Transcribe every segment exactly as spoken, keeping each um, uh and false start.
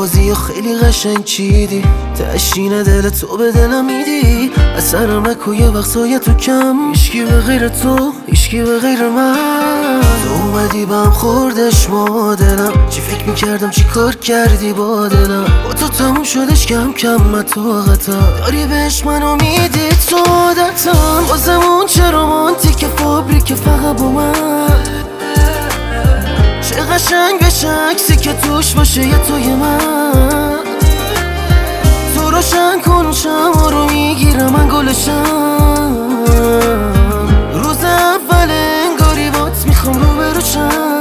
بازی خیلی قشنگ چیدی، تشین دل تو به دلم میدی. اثرم نکن یه وقت سایه تو کم، هیچکی به غیر تو، هیچکی به غیر من. تو اومدی بهم خوردش ما دلم، چی فکر میکردم چی کار کردی با دلم. با تو تموم شدش کم کم من طاقتم، داری بهش منو میدی تو عادتم. بازمون چه رومانتیک فابریک فقط با من، چه قشنگ بشه عکسی که توش باشه یه توی من. تو روشن کن شمع رو میگیرم من گلشم، روز اول انگاری بات میخوام رو بروشم.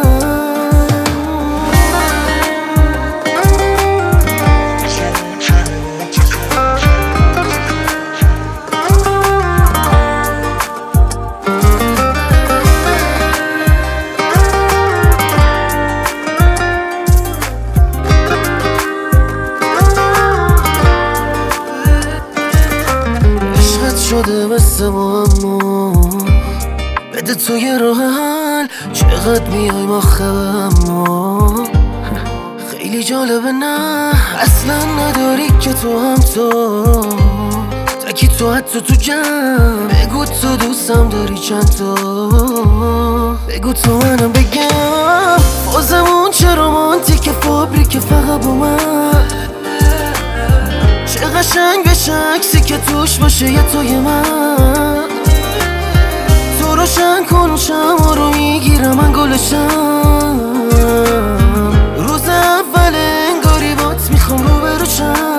شده مثل ما اما بده تو یه راه حل، چقدر میایم آخه اما خیلی جالبه نه اصلا نداری که تو هم تو تکی تو حتی تو جمع. بگو تو دوستم داری چند تا، بگو تو منم بگم. بازمون چه رومانتیک فابریک فقط با من، چه قشنگ بشه عکسی که توش باشه یه توی من. تو روشن کن شمع رو میگیرم من گلشم، روز اول انگاری بات میخوام رو بروشم.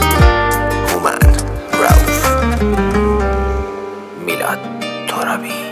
میلاد ترابی.